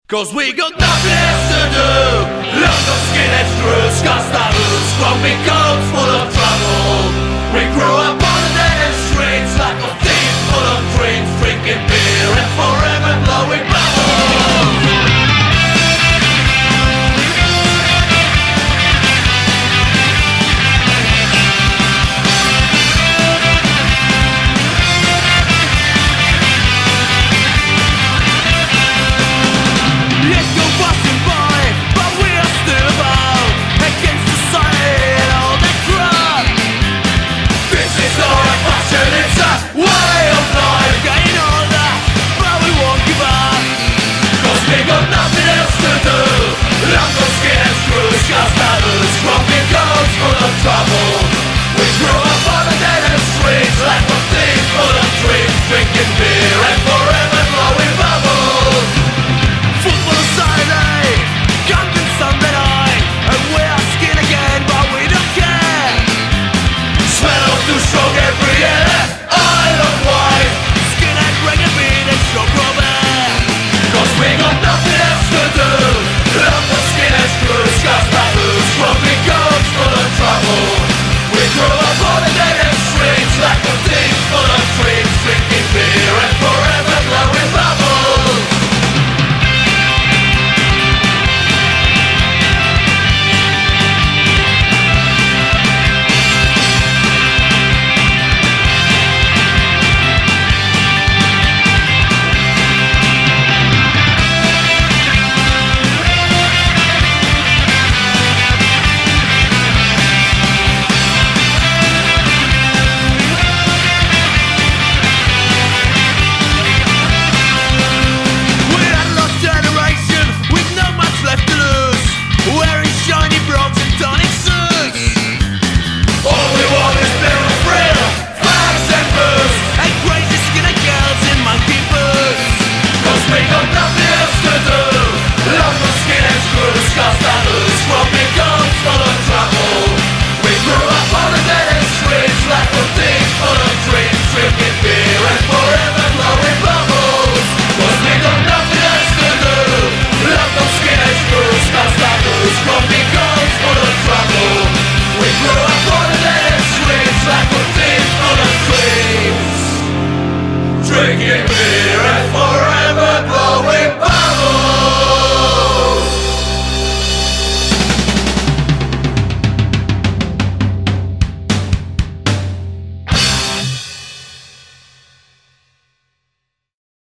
'Cause we got nothing else to do. Look of skinhead screws, scoffs, grumpy coats full of trouble. We grew up on the dead streets like a thief full of dreams, drinking beer and forever blowing bubbles. Let's go passing by, but we are still about against society and all that crap. This is not a fashion, it's a way of life. Getting older, but we won't give up. 'Cause we got nothing else to do. Lump of skin and screws, cast others, grumpy coats full of trouble.